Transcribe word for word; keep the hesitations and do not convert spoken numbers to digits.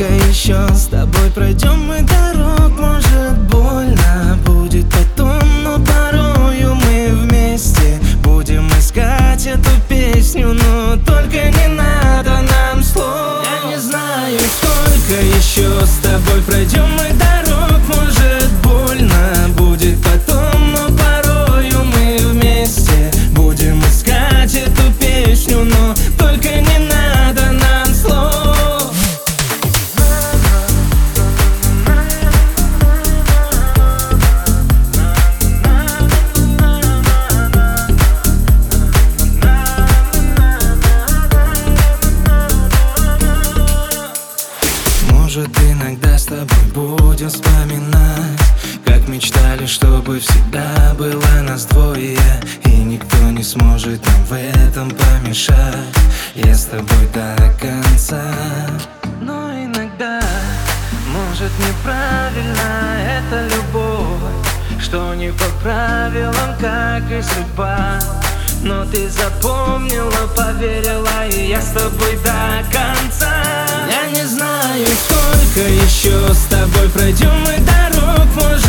сколько еще с тобой пройдем мы дорог? Может, больно будет потом, но порою мы вместе будем искать эту песню. Но только не надо нам слов. Я не знаю, сколько еще с тобой пройдем мы дорог. Может, больно будет потом, но порою мы вместе будем искать эту песню. Но только не надо нам слов. Может, иногда с тобой будем вспоминать, как мечтали, чтобы всегда было нас двое, и никто не сможет нам в этом помешать. Я с тобой до конца. Но иногда, может, неправильно это любовь, что не по правилам, как и судьба. Но ты запомнила, поверила, и я с тобой до конца. Я не знаю, сколько еще с тобой пройдем мы дорог. Может,